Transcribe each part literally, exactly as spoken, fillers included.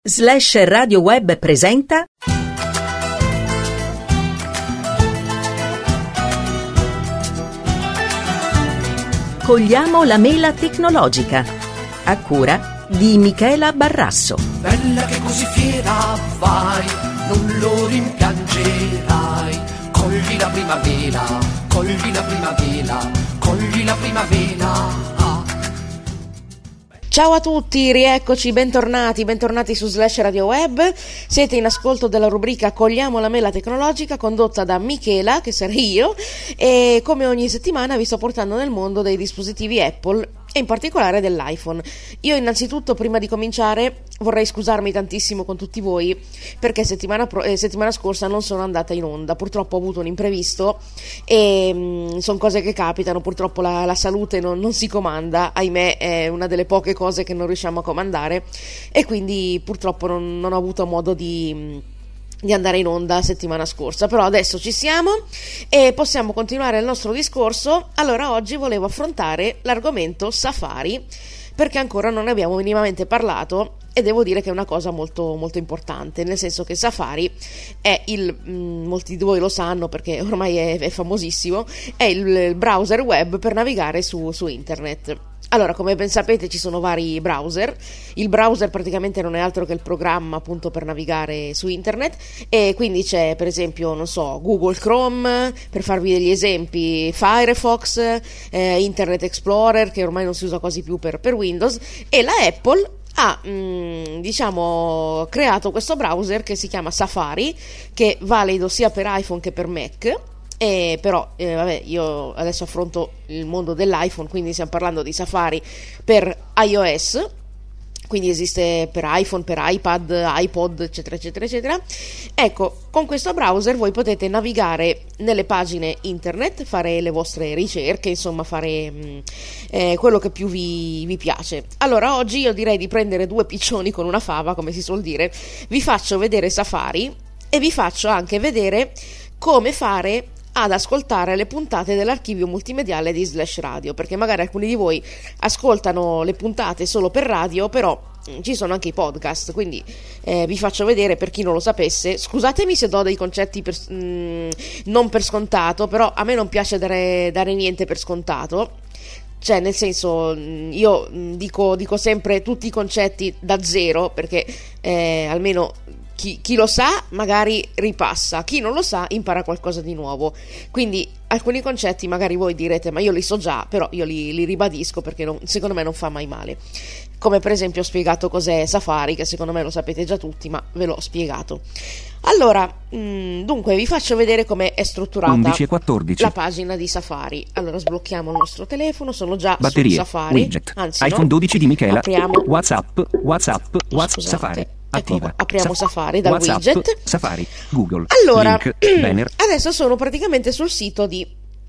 Slash Radio Web presenta Cogliamo la mela tecnologica, a cura di Michela Barrasso. Bella che così fiera vai, non lo rimpiangerai. Cogli la prima mela, cogli la prima mela, cogli la prima mela. Ciao a tutti, rieccoci, bentornati, bentornati su Slash Radio Web. Siete in ascolto della rubrica Cogliamo la mela tecnologica, condotta da Michela, che sarei io, e come ogni settimana vi sto portando nel mondo dei dispositivi Apple e in particolare dell'iPhone. Io innanzitutto, prima di cominciare, vorrei scusarmi tantissimo con tutti voi perché settimana, pro- eh, settimana scorsa non sono andata in onda. Purtroppo ho avuto un imprevisto e mm, sono cose che capitano. Purtroppo la, la salute non, non si comanda, ahimè, è una delle poche cose che non riusciamo a comandare, e quindi purtroppo non, non ho avuto modo di... di andare in onda settimana scorsa, però adesso ci siamo e possiamo continuare il nostro discorso. Allora, oggi volevo affrontare l'argomento Safari, perché ancora non ne abbiamo minimamente parlato e devo dire che è una cosa molto molto importante, nel senso che Safari è il, mh, molti di voi lo sanno perché ormai è, è famosissimo, è il, il browser web per navigare su, su internet. Allora, come ben sapete, ci sono vari browser. Il browser praticamente non è altro che il programma appunto per navigare su internet, e quindi c'è, per esempio, non so, Google Chrome, per farvi degli esempi, Firefox, eh, Internet Explorer, che ormai non si usa quasi più per, per Windows, e la Apple ha mh, diciamo creato questo browser che si chiama Safari, che è valido sia per iPhone che per Mac. E però eh, vabbè, io adesso affronto il mondo dell'iPhone, quindi stiamo parlando di Safari per iOS, quindi esiste per iPhone, per iPad, iPod, eccetera eccetera eccetera. Ecco, con questo browser voi potete navigare nelle pagine internet, fare le vostre ricerche, insomma fare mh, eh, quello che più vi, vi piace. Allora, oggi io direi di prendere due piccioni con una fava, come si suol dire. Vi faccio vedere Safari e vi faccio anche vedere come fare ad ascoltare le puntate dell'archivio multimediale di Slash Radio, perché magari alcuni di voi ascoltano le puntate solo per radio, però mh, ci sono anche i podcast, quindi eh, vi faccio vedere, per chi non lo sapesse. Scusatemi se do dei concetti per, mh, non per scontato, però a me non piace dare, dare niente per scontato. Cioè, nel senso, io dico, dico sempre tutti i concetti da zero, perché eh, almeno chi, chi lo sa magari ripassa, chi non lo sa impara qualcosa di nuovo. Quindi alcuni concetti magari voi direte ma io li so già, però io li, li ribadisco perché non, secondo me non fa mai male. Come per esempio ho spiegato cos'è Safari, che secondo me lo sapete già tutti, ma ve l'ho spiegato. Allora, mh, dunque vi faccio vedere come è strutturata undici e quattordici. La pagina di Safari. Allora sblocchiamo il nostro telefono, sono già Batterie, su Safari. widget, Anzi, iPhone no. dodici di Michela, Apriamo. WhatsApp, WhatsApp, WhatsApp, Scusate. Safari, Ecco, attiva. apriamo Sa- Safari dal WhatsApp, widget. Safari, Google, Allora, link, banner. adesso sono praticamente sul sito di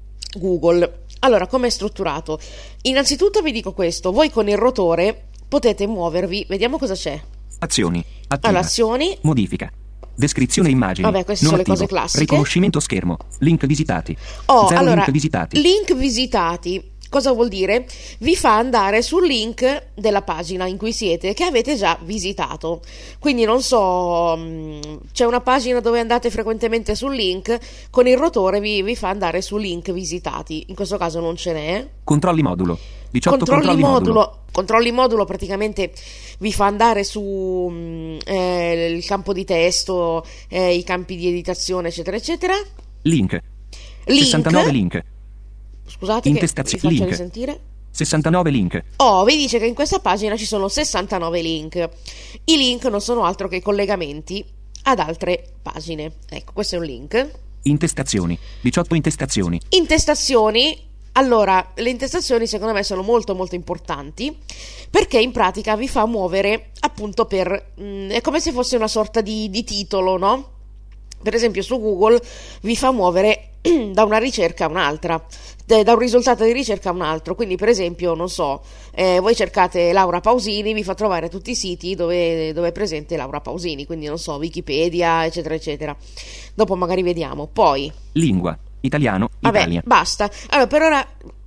Google. Allora, com'è strutturato? Innanzitutto vi dico questo, voi con il rotore potete muovervi, vediamo cosa c'è. Azioni, attiva. Allora, azioni, modifica. Descrizione immagini. Vabbè, queste non sono le attivo. cose classiche. Riconoscimento schermo. Link visitati. Oh, Zero allora, link visitati. link visitati. Cosa vuol dire? Vi fa andare sul link della pagina in cui siete, che avete già visitato. Quindi non so, c'è una pagina dove andate frequentemente sul link, con il rotore vi, vi fa andare su link visitati. In questo caso non ce n'è. Controlli modulo. diciotto Controlli, controlli modulo. modulo. Controlli modulo praticamente vi fa andare su mh, eh, il campo di testo, eh, i campi di editazione, eccetera eccetera. Link. Link. sessantanove link. Scusate Intestazio- che vi faccio link. risentire. sessantanove link. Oh, vi dice che in questa pagina ci sono sessantanove link. I link non sono altro che collegamenti ad altre pagine. Ecco, questo è un link. Intestazioni. diciotto intestazioni. Intestazioni. Allora, le intestazioni secondo me sono molto molto importanti, perché in pratica vi fa muovere appunto per... Mh, è come se fosse una sorta di, di titolo, no? Per esempio su Google vi fa muovere da una ricerca a un'altra, da un risultato di ricerca a un altro. Quindi per esempio, non so, eh, voi cercate Laura Pausini, vi fa trovare tutti i siti dove, dove è presente Laura Pausini, quindi non so, Wikipedia, eccetera eccetera. Dopo magari vediamo. Poi Lingua. Italiano. vabbè, Italia. basta. Allora, per ora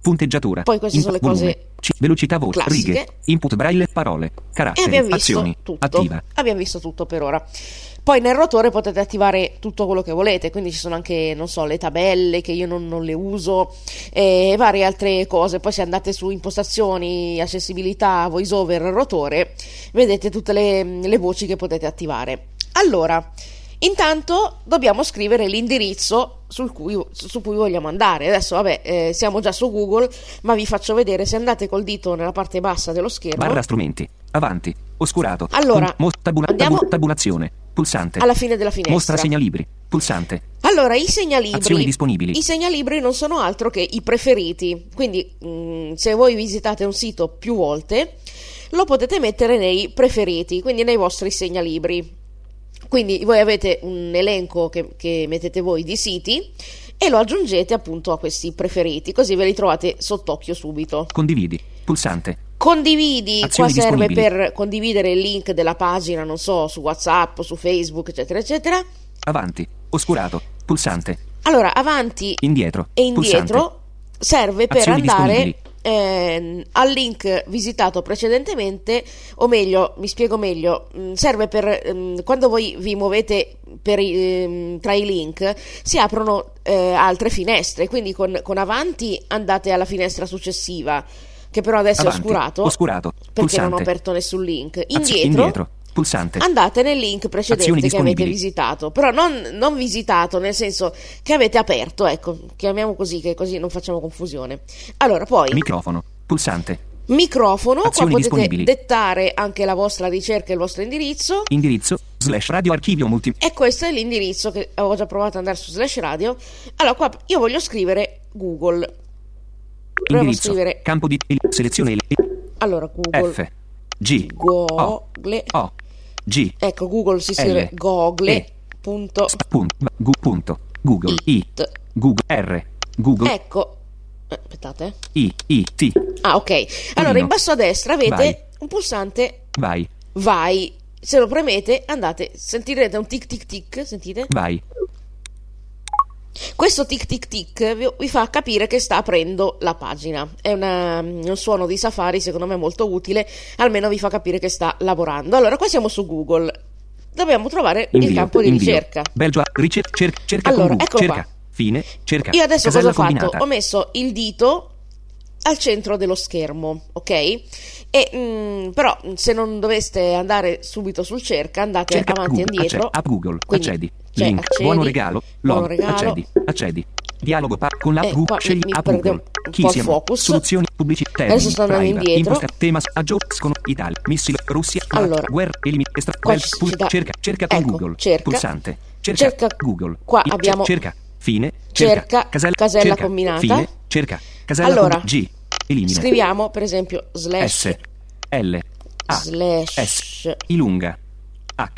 Punteggiatura. Poi queste sono le Input cose volume. C- velocità voce. classiche. Righe. Input braille. Parole. E Caratteri. abbiamo visto Azioni. tutto. Attiva. Abbiamo visto tutto per ora. Poi nel rotore potete attivare tutto quello che volete, quindi ci sono anche, non so, le tabelle che io non, non le uso e varie altre cose. Poi se andate su impostazioni, accessibilità, voiceover, rotore, vedete tutte le, le voci che potete attivare. Allora, intanto dobbiamo scrivere l'indirizzo sul cui, su cui vogliamo andare. Adesso vabbè, eh, siamo già su Google, ma vi faccio vedere. Se andate col dito nella parte bassa dello schermo, Barra strumenti. Avanti. Oscurato. Allora, Con- mos- tabula- andiamo tabu- tabulazione. Pulsante. alla fine della finestra. Mostra segnalibri. Pulsante. Allora, i segnalibri, Azioni disponibili. i segnalibri non sono altro che i preferiti, quindi mh, se voi visitate un sito più volte, lo potete mettere nei preferiti, quindi nei vostri segnalibri. Quindi voi avete un elenco che, che mettete voi di siti e lo aggiungete appunto a questi preferiti, così ve li trovate sott'occhio subito. Condividi. Pulsante. Condividi, Azioni qua serve disponibili. per condividere il link della pagina, non so, su WhatsApp, su Facebook, eccetera, eccetera. Avanti. Oscurato. Pulsante. Allora, avanti Indietro. e indietro Pulsante. serve per Azioni andare disponibili. ehm, al link visitato precedentemente, o meglio, mi spiego meglio, mh, serve per ehm, quando voi vi muovete per i, ehm, tra i link si aprono eh, altre finestre, quindi con, con avanti andate alla finestra successiva, che però adesso Avanti. è oscurato, Oscurato. perché Pulsante. non ho aperto nessun link. Azio- Indietro, indietro. Pulsante. andate nel link precedente Azioni che avete disponibili. visitato, però non, non visitato nel senso che avete aperto, ecco, chiamiamo così, che così non facciamo confusione. Allora, poi Microfono. Pulsante. microfono, qua Azioni potete disponibili. dettare anche la vostra ricerca e il vostro indirizzo, Indirizzo. Slash radio archivio multi. e questo è l'indirizzo che avevo già provato ad andare su Slash Radio. Allora, qua io voglio scrivere Google. Proviamo a Indirizzo. scrivere, Campo di. il- Selezione. il- allora, Google. F. G. Google. O. G. Ecco, Google si scrive L. Google. E. Punto. Sp- punto. Gu- punto. Google. I. It. Google. R. Google. Ecco. Eh, aspettate. I. I. T. Ah, ok. Allora, Torino. in basso a destra avete Vai. un pulsante Vai. vai. Se lo premete, andate, sentirete un tic tic tic, sentite? Vai. Questo tic tic tic vi, vi fa capire che sta aprendo la pagina. È una- un suono di Safari, secondo me molto utile, almeno vi fa capire che sta lavorando. Allora, qua siamo su Google. Dobbiamo trovare Invio. il campo di invio. ricerca. Belgio. Ricerca. Cerca. Cerca. Allora, con Google. eccolo Cerca. qua. Fine. Cerca. Io adesso Casella cosa ho fatto? combinata. Ho messo il dito al centro dello schermo, ok? E mm, però se non doveste andare subito sul cerca, andate Cerca avanti e Google. indietro. Acce- app Google. Quindi, Accedi. cioè, Link. accedi, Buono regalo. buono Log. regalo. Accedi. Accedi. Dialogo pa- con l'app Eh, Google. qua Scegli mi app perde Google. un Chi po' il siamo? focus. Soluzioni. Pubblicità. Adesso termini, sto andando driver, indietro. imposta- tema. Aggiornano. Italia. Missile. Russia. Allora, guerra. Elimina. Estra. qua bel- ci- pul- ci dà- cerca. Cerca con ecco, Google. cerca. Pulsante. Cerca. Cerca. Google. Qua I- abbiamo- Cerca. Fine. Cerca. Casella. Casella cerca, combinata. Fine. Cerca. Casella Allora, combi- G. Elimina. Scriviamo per esempio slash S. L. A. slash S. I lunga. H.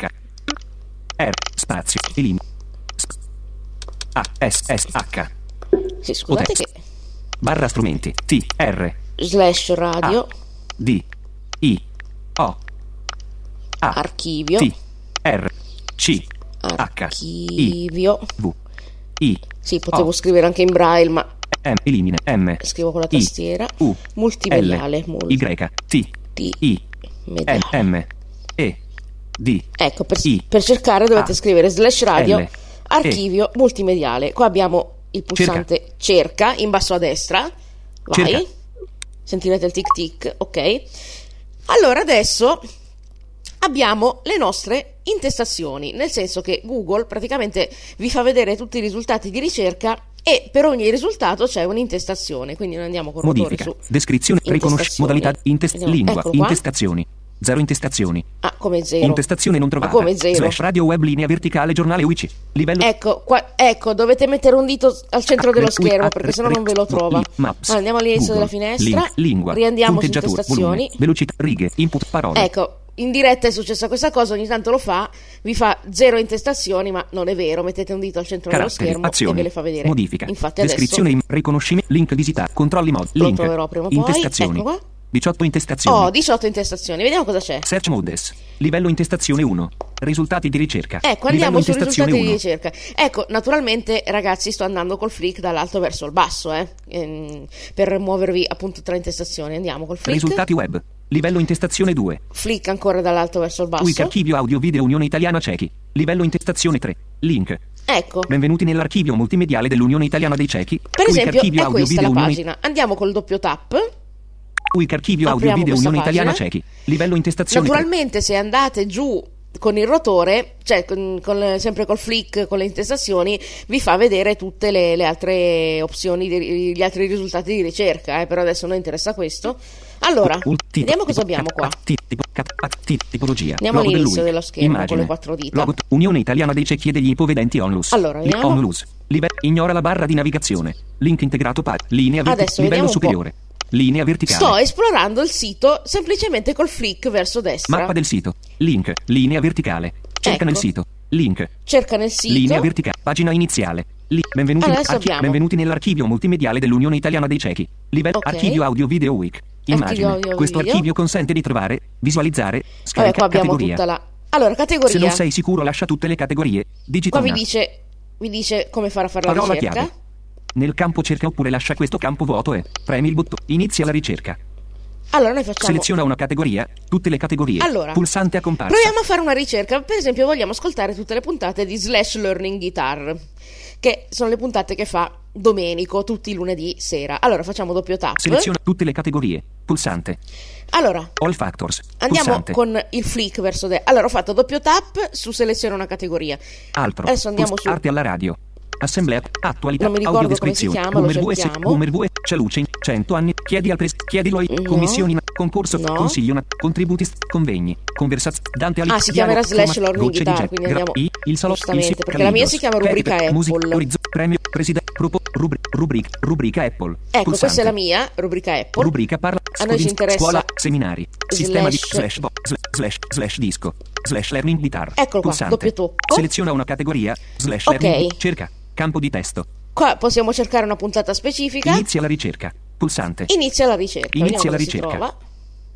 R. Spazio. Elimina. Sp- A. S. S. H. sì, scusate text. che Barra strumenti. T. R. slash radio A. D. I. O. A. archivio T. R. C. H. archivio. V. I. Sì, potevo O. scrivere anche in braille, ma M. Elimina. M. scrivo con la I. tastiera. U. Multimediale, L. multi- Y. T. T- I. mediale. M. M. E. D. Ecco, per, I. per cercare dovete A. scrivere slash radio L. archivio multimediale. Qua abbiamo il pulsante cerca, in basso a destra. Vai. Cerca. Sentirete il tic tic, ok? Allora adesso abbiamo le nostre intestazioni, nel senso che Google praticamente vi fa vedere tutti i risultati di ricerca e per ogni risultato c'è un'intestazione, quindi noi andiamo con il rotore Modifica. su Descrizione. Riconosci. intestazioni. Modalità. Intest- Vediamo. lingua. Eccolo qua. Intestazioni. Zero intestazioni. Ah, come zero. Intestazione non trovata. Ma come zero? Slash radio web linea verticale giornale U I C. Livello. Ecco, qua, ecco, dovete mettere un dito al centro Ah, dello U I schermo A, perché sennò non ve lo Rex, trova. I, Maps, Allora, andiamo all'inizio Google, della finestra, link, lingua, riandiamo su punteggiatura, intestazioni. volume, velocità, righe, input, parole. Ecco, in diretta è successa questa cosa, ogni tanto lo fa, vi fa zero intestazioni, ma non è vero, mettete un dito al centro dello Caratteri, schermo azioni, e ve le fa vedere. modifica, Infatti descrizione, adesso in- riconoscimento, link visita, controlli mod, lo link, troverò prima o poi. intestazioni, Ecco qua. diciotto intestazioni, Ho diciotto intestazioni, vediamo cosa c'è. search modes, livello intestazione uno, Risultati di ricerca. Ecco, andiamo sui intestazione risultati di uno. ricerca. Ecco, naturalmente, ragazzi, sto andando col flick dall'alto verso il basso, eh, ehm, per muovervi appunto tra intestazioni. Andiamo col flick. Risultati web. Livello intestazione due. Flick ancora dall'alto verso il basso. Quick archivio audio video Unione Italiana Cechi. Livello intestazione tre. Link. Ecco. Benvenuti nell'archivio multimediale dell'Unione Italiana dei Cechi. Per Quick esempio, archivio è audio questa video la Unione- pagina. Andiamo col doppio tap. Quick archivio audio Apriamo video questa Unione Italiana pagina. Cechi. Livello intestazione Naturalmente, se andate giù con il rotore, cioè con, con- sempre col flick, con le intestazioni, vi fa vedere tutte le, le altre opzioni, di- gli altri risultati di ricerca, eh, però adesso non interessa questo. Allora, Ul- tipo- vediamo cosa tipo- abbiamo qua. tipo- tipo- cap- tipo- Tipologia. Andiamo Logo all'inizio dell'U I. dello schermo, Immagine. con le quattro dita. Logo- Unione Italiana dei Ciechi e degli Ipovedenti Onlus. Allora, Li- vediamo. Onlus. Live- Ignora la barra di navigazione. Link integrato pa- Linea verti- Adesso vediamo livello un po'. superiore. Linea verticale. Sto esplorando il sito semplicemente col flick verso destra. Mappa del sito. Link. Linea verticale. Cerca Ecco. nel sito. Link. Cerca nel sito. Linea verticale. Pagina iniziale. Li- benvenuti, Adesso archi- abbiamo. benvenuti nell'archivio multimediale dell'Unione Italiana dei Cechi. Livello Ok. archivio audio video week. Immagine. audio Questo video. archivio consente di trovare, visualizzare, Vabbè, scarica qua abbiamo categoria. tutta la... Allora, categoria. Se non sei sicuro lascia tutte le categorie. Digita Qua vi una. dice, vi dice come fare a fare la Parola ricerca. chiave. Nel campo cerca oppure lascia questo campo vuoto e premi il bottone. Inizia la ricerca. Allora, noi facciamo... Seleziona una categoria, tutte le categorie. Allora, Pulsante a comparsa. proviamo a fare una ricerca. Per esempio, vogliamo ascoltare tutte le puntate di Slash Learning Guitar, che sono le puntate che fa Domenico tutti i lunedì sera. Allora, facciamo doppio tap. Seleziona tutte le categorie. Pulsante. Allora, All factors. andiamo Pulsante. con il flick verso destra. Allora, ho fatto doppio tap su seleziona una categoria. Altro. Adesso andiamo Puls- su... Arte alla radio. Assemblea. Attualità. Non mi ricordo Audiodescrizione. come si chiama, lo Umer V S. cerchiamo. Umer V S. C'è luce. cento anni. Chiedi al pres. Chiedilo ai. No. Commissioni. na- Concorso. No. Consiglio. na- Contributi. st- Convegni. Conversazioni. Dante al. Ah, si dialogo, chiamerà Slash forma- Learning gocce di Guitar, jet, quindi gra- andiamo- I, il salotto. giustamente, il si- perché la mia si chiama Calibros, rubrica musica, Apple. orizzo- premio. Presidente. Propo, rubri, rubrica. Rubrica Apple. Ecco, Pulsante. questa è la mia, rubrica Apple. Rubrica parla. A noi ci scodin- interessa Scuola. Seminari. Sistema di. slash- Slash. vo- sla- Slash. Slash disco. Slash learning guitar. Eccolo qua, Pulsante. doppio tocco. Seleziona una categoria. Slash Ok. learning. Cerca. Campo di testo. Qua possiamo cercare una puntata specifica. Inizia la ricerca. Pulsante. Inizia la ricerca. Inizia Vediamo la dove si ricerca. trova.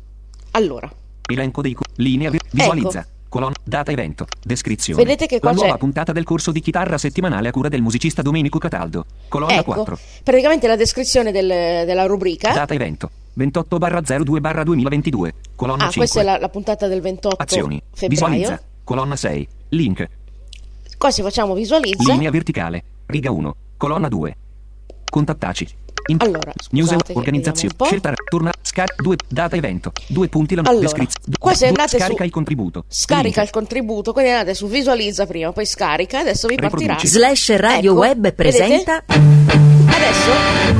Allora, Elenco dei co- linea vi- visualizza. Colonna data evento. Descrizione. Vedete che qua la c'è- nuova puntata del corso di chitarra settimanale a cura del musicista Domenico Cataldo. Colonna ecco, quattro. praticamente la descrizione del- della rubrica. Data evento. ventotto zero due duemilaventidue. Colonna Ah, cinque. questa è la, la puntata del ventotto Azioni. febbraio. Visualizza. Colonna sei. Link. Qua se facciamo visualizza. Linea verticale. Riga uno. Colonna due. Contattaci. In- Allora, News scusate che organizzazione. vediamo un po'. Scelta. Torna. Scar. due. Data evento. Due punti. La Allora, descrizione. qua se andate Scarica su- il contributo. Scarica Link. il contributo, quindi andate su visualizza prima, poi scarica, adesso vi partirà. Riproduci. Slash Radio Ecco, Web presenta vedete? Adesso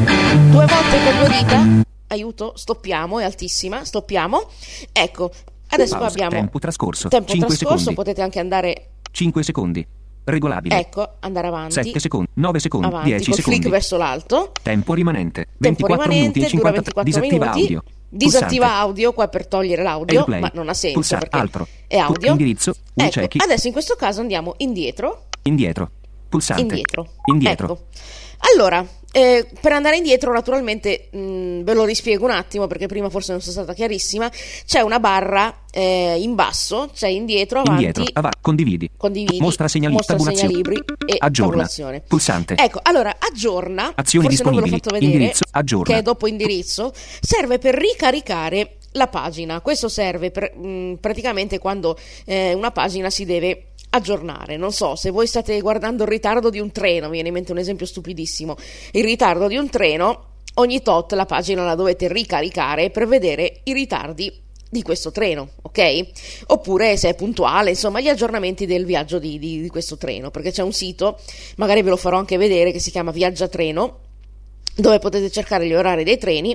due volte con due dita. Aiuto, stoppiamo, è altissima, stoppiamo. Ecco, adesso qua Pausa. abbiamo Tempo trascorso. tempo cinque trascorso, secondi. potete anche andare, cinque secondi. Regolabile. ecco, andare avanti. sette secondi. nove secondi. Avanti, dieci col secondi. flick verso l'alto. Tempo rimanente. Tempo ventiquattro rimanente, minuti e dura cinquanta. ventiquattro Disattiva minuti. audio. Disattiva Pulsante. audio qua per togliere l'audio, Airplay. ma non ha senso Pulsante. perché Altro. è audio. Indirizzo. Ecco, Uicechi. adesso in questo caso andiamo indietro. Indietro. Pulsante. Indietro. Indietro. Ecco. Allora, eh, per andare indietro, naturalmente, mh, ve lo rispiego un attimo perché prima forse non sono stata chiarissima. C'è una barra eh, in basso, c'è indietro, avanti, Indietro. Avanti. Condividi. condividi, Mostra segnali. mostra Tabulazione. segnalibri e Aggiorna. tabulazione. Pulsante. Ecco, allora, aggiorna, Azioni forse non ve l'ho disponibili. fatto vedere, Indirizzo. Aggiorna. che è dopo indirizzo, serve per ricaricare la pagina. Questo serve per, mh, praticamente quando eh, una pagina si deve aggiornare. Non so, se voi state guardando il ritardo di un treno, mi viene in mente un esempio stupidissimo, il ritardo di un treno, ogni tot la pagina la dovete ricaricare per vedere i ritardi di questo treno, ok? Oppure se è puntuale, insomma, gli aggiornamenti del viaggio di, di, di questo treno, perché c'è un sito, magari ve lo farò anche vedere, che si chiama Viaggiatreno, dove potete cercare gli orari dei treni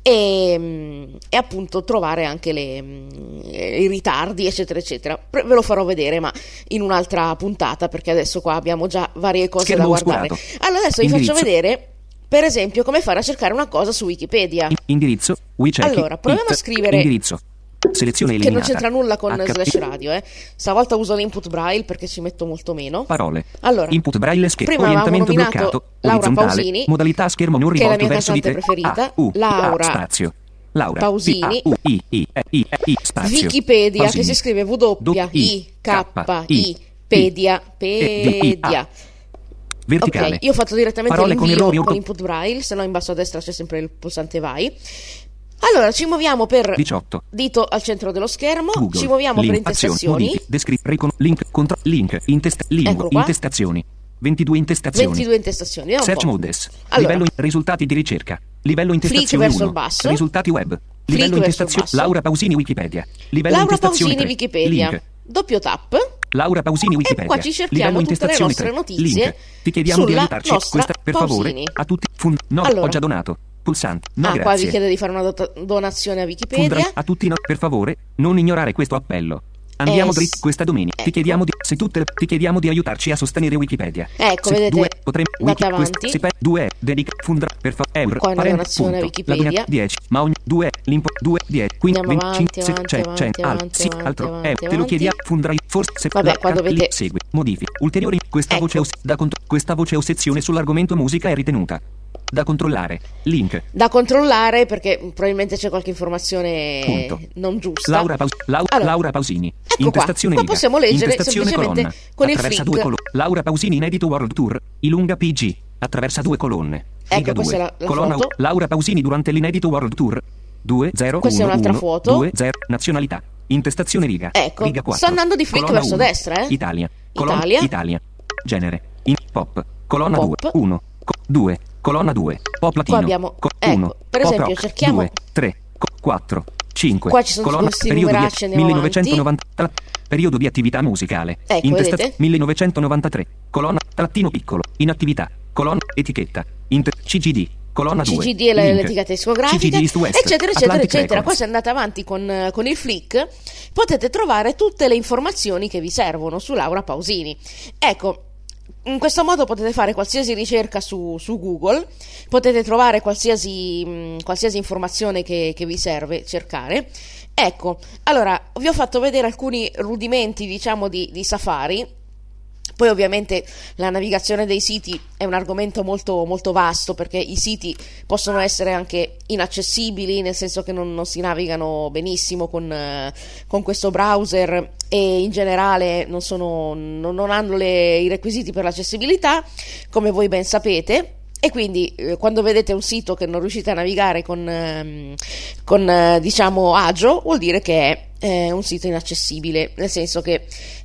e, e appunto trovare anche le, i ritardi, eccetera eccetera. Pre- ve lo farò vedere, ma in un'altra puntata, perché adesso qua abbiamo già varie cose Schermo da guardare. oscurato. Allora adesso vi Indirizzo. faccio vedere, per esempio, come fare a cercare una cosa su Wikipedia. In- indirizzo. Uicechi. Allora, proviamo It. a scrivere- Indirizzo. Selezione Che eliminata. non c'entra nulla con H- Slash Radio, eh. Stavolta uso l'input braille perché ci metto molto meno. Parole. Allora, Input braille schermo. prima avevamo Orientamento nominato bloccato. Laura Orizzontale. Pausini, Modalità schermo non che è la rivolto mia verso di cantante te. preferita. A, U, Laura A, spazio. Laura Pausini. P A U I I E I E I spazio Wikipedia, Pausini. che si scrive W I K I Pedia Pedia. Verticale. Ok, io ho fatto direttamente Parole con l'invio errori con orto- input braille, se no in basso a destra c'è sempre il pulsante vai. Allora, ci muoviamo per diciotto. dito al centro dello schermo, Google. ci muoviamo Link, per intestazioni. Modifi, descri- recon- link, contro- link, intest- lingua, Eccolo qua. intestazioni, ventidue intestazioni, ventidue intestazioni. Vediamo un search po'. modes, Allora. livello in- risultati di ricerca, livello intestazione Flick verso uno, il basso. risultati web, Flick livello verso il intestazione, basso. Laura Pausini Wikipedia, livello Laura intestazione Pausini tre, Wikipedia. link, Doppio tap. Laura Pausini Wikipedia. E qua ci cerchiamo livello tutte le intestazione nostre tre, notizie link. Ti chiediamo di sulla aiutarci. nostra Questa, per Pausini. favore, a tutti. Fund, no, Allora. ho già donato. Pulsante. No, ah, grazie. qua vi chiede di fare una dota- donazione a Wikipedia. Fundra, a tutti no, per favore, non ignorare questo appello. Andiamo Eh, dritti questa domenica. ecco. Ti chiediamo di se tutte le- ti chiediamo di aiutarci a sostenere Wikipedia. Ecco, se vedete, due potremmo andate wiki, questa- avanti. se pe- due dedica fundra per favore euro Qua è una parent, donazione a punto, Wikipedia. la donazione dieci ma ogni due l'impo due dieci quindi Andiamo venticinque avanti, se- avanti, cento, avanti, alt, sì, avanti, altro avanti, eh, te lo avanti. chiediamo fundra forse se Vabbè, la qua can- dovete- lì, segui modifica ulteriori questa Ecco. voce o da contro- questa voce o sezione sull'argomento musica è ritenuta da controllare. Link. Da controllare perché probabilmente c'è qualche informazione Punto. non giusta. Laura, Paus- Lau- Allora, Laura Pausini. ecco Intestazione qua. riga. Qua possiamo leggere Intestazione semplicemente colonna. con il Attraversa flick. due colo- Laura Pausini inedito World Tour. Ilunga P G. Attraversa due colonne. Ecco, Riga questa due. è la- la Colonna foto. U. Laura Pausini durante l'inedito World Tour. due zero Questa è uno un'altra uno foto. due zero Nazionalità. Intestazione riga. Ecco, Riga quattro. sto andando di flick Colonna verso uno. destra, eh. Italia. Colonna Italia. Italia. Genere. In pop. Colonna Pop. due. uno. due. Colonna due. Pop latino. Qua abbiamo- Co- ecco, uno. per Pop esempio, rock. cerchiamo- due, tre, quattro, cinque. Qua ci sono colonna, questi periodo numeracci, di, andiamo millenovecentonovanta, tra- periodo di attività musicale. Ecco, Intesta- vedete? millenovecentonovantatré. Colonna trattino piccolo. Inattività. Colonna etichetta. Inter- C G D. Colonna due. C G D è la- Link. l'etichetta discografica, C G D East West, eccetera, eccetera, Atlantic eccetera. Qua Records. se andate avanti con, eh, con il flick potete trovare tutte le informazioni che vi servono su Laura Pausini. Ecco, in questo modo potete fare qualsiasi ricerca su, su Google, potete trovare qualsiasi, mh, qualsiasi informazione che, che vi serve cercare. Ecco, allora vi ho fatto vedere alcuni rudimenti, diciamo, di, di Safari. Poi ovviamente la navigazione dei siti è un argomento molto, molto vasto, perché i siti possono essere anche inaccessibili, nel senso che non, non si navigano benissimo con, eh, con questo browser, e in generale non, sono, non, non hanno le, i requisiti per l'accessibilità, come voi ben sapete. E quindi eh, quando vedete un sito che non riuscite a navigare con, ehm, con eh, diciamo agio, vuol dire che è eh, un sito inaccessibile, nel senso che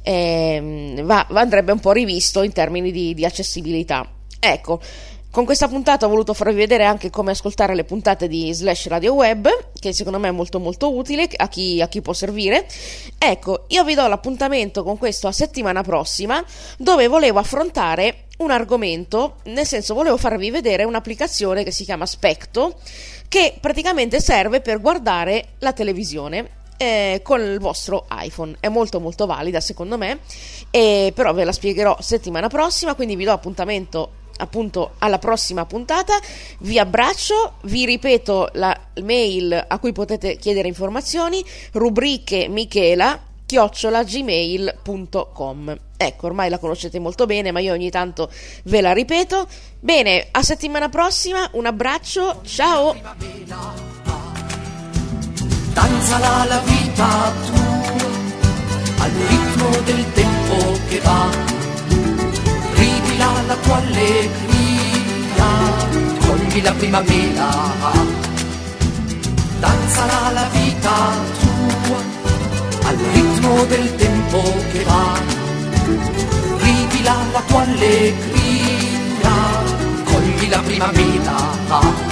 ehm, va, va- andrebbe un po' rivisto in termini di, di accessibilità. Ecco, con questa puntata ho voluto farvi vedere anche come ascoltare le puntate di Slash Radio Web, che secondo me è molto molto utile a chi, a chi può servire. Ecco, io vi do l'appuntamento con questo a settimana prossima, dove volevo affrontare un argomento, nel senso volevo farvi vedere un'applicazione che si chiama Specto, che praticamente serve per guardare la televisione eh, con il vostro iPhone. È molto molto valida secondo me, e però ve la spiegherò settimana prossima, quindi vi do appuntamento appunto alla prossima puntata. Vi abbraccio, vi ripeto la mail a cui potete chiedere informazioni: rubriche michela chiocciola gmail punto com. Ecco, ormai la conoscete molto bene, ma io ogni tanto ve la ripeto. Bene, a settimana prossima, un abbraccio, ciao. Danzala la vita tua al ritmo del tempo che va, ridila la tua allegria, cogli la primavera. Danzala la vita tua al ritmo del tempo che va, ridila la tua allegria, cogli la primavera.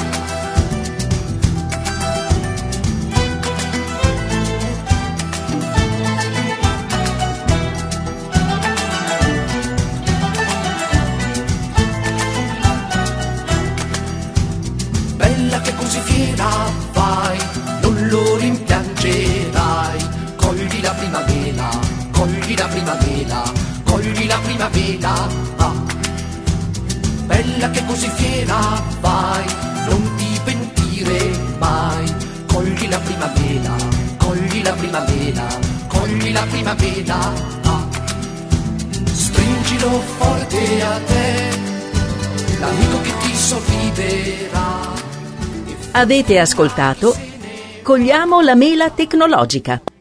Bella che così fiera vai, non lo rimpiangerai, cogli la primavera, cogli la primavera, cogli la primavera. Ah. Bella che così fiera vai, non ti pentire mai, cogli la primavera, cogli la primavera, cogli la primavera. Ah. Stringilo forte a te, l'amico che ti sorriderà. Avete ascoltato Cogliamo la mela tecnologica.